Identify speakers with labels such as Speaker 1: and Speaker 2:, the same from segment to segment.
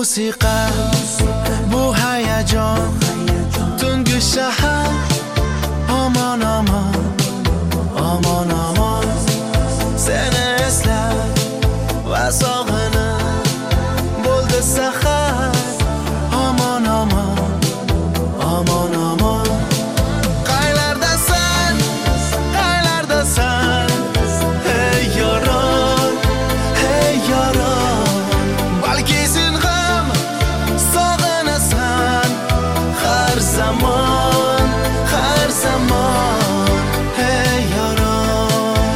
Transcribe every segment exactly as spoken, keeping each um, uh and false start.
Speaker 1: musiqa, bu hayajon, tungi shahar. Aman aman, aman aman, seni eslab va sog'inib bo'ldi sahar. Aman aman, aman aman, qaylardasan, qaylardasan, hey yaron, hey yaron. Balki sen ham sog'inasan har zamon, har zamon, hey yaron.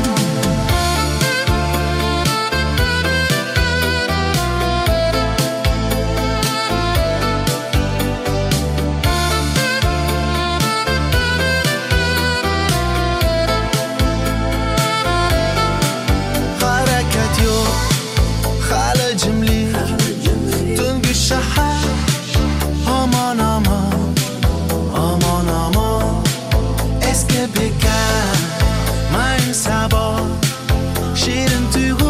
Speaker 1: Harakat yo'q, hali jimlik, tungi shahar. Aman aman, aman aman, eski bekar, mang sabah, shirin tuyg'u